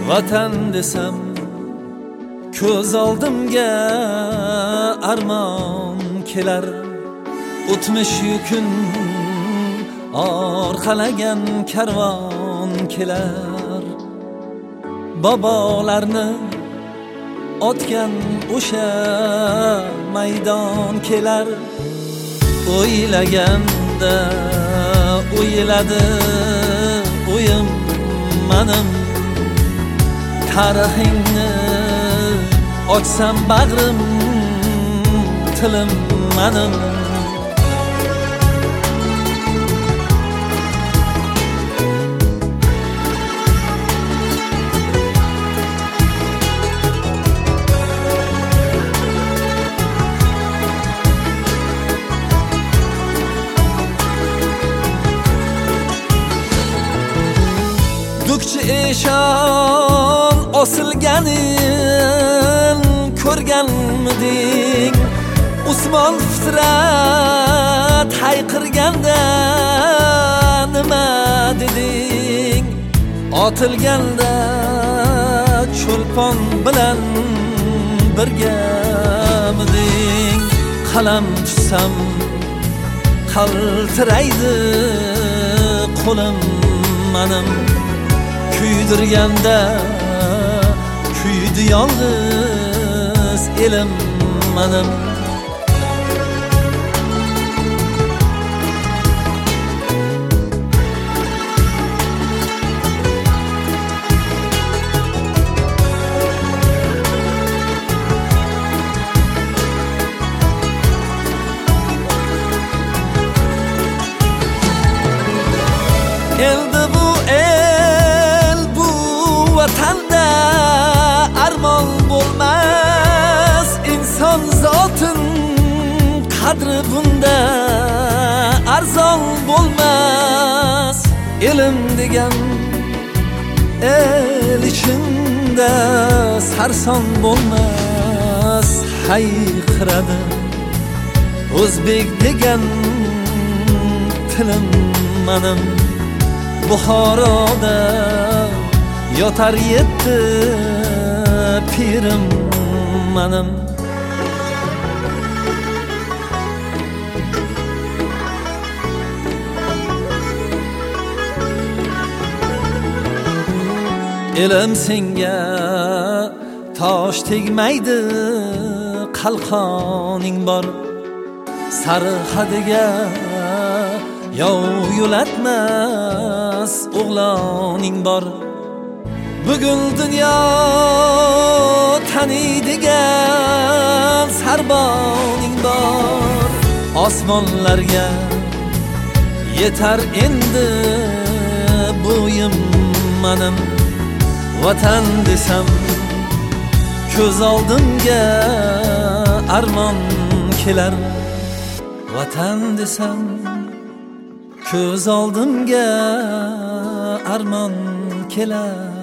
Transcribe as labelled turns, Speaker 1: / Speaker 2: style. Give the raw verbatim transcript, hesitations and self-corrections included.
Speaker 1: Vatan desam ko'z oldimga armon kelar. O'tmish yukun orqalagan karvon kelar. Bobolarni otgan o'sha maydon kelar. O'ylaganda o'yladi o'yim manim. Tarixingni ochsam bag'rim, tilim manim. Dukchi eshon osilganin ko'rganmiding? Usmon Fitrat hayqirganda nima deding? Otilganda cho'lpon bilan birgamiding? Qalam tutsam qaltiraydi qo'lim manim. Kuydirganda kuydi yolg'iz elim manim. Endi bu el bu vatanda armon bo'lmas. Inson zotin qadri bunda arzon bo'lmas. Elim degan el ichida sarson bo'lmas. Hayqiradi o'zbek degan tilim manim. Buxoroda yotar yetti pirim manim. Elim senga tosh tegmaydi, qalqoning bor. Sari hadiga yov yo'latmas o'g'loning bor. Bugun dunyo taniydigan sarboning bor. Osmonlarga yetar endi bo'yim manim. Vatan desam ko'z oldimga armon kelar. Vatan desam ko'z oldimga armon kelar.